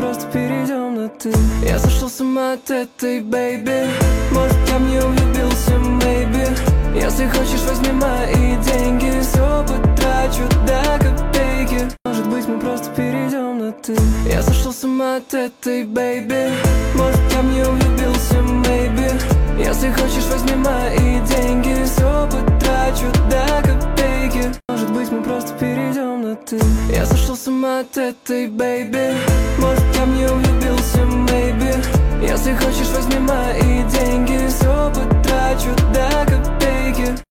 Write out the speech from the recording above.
просто перейдем на ты. Я сошел с ума от этой бэйби. Может, я в нее влюбился, maybe. Если хочешь, возьми мои деньги. Все потрачу до копейки. Может быть, мы просто перейдем на ты. Я сошел с ума от этой бэйби. Может, я в нее влюбился, maybe. Если хочешь, возьми мои деньги. Все потрачу до копейки. Может быть, мы просто перейдем на ты. Я сошел с ума от этой бэйби. Может, я в нее влюбился, maybe. Если хочешь, возьми мои деньги. Все потрачу до копейки.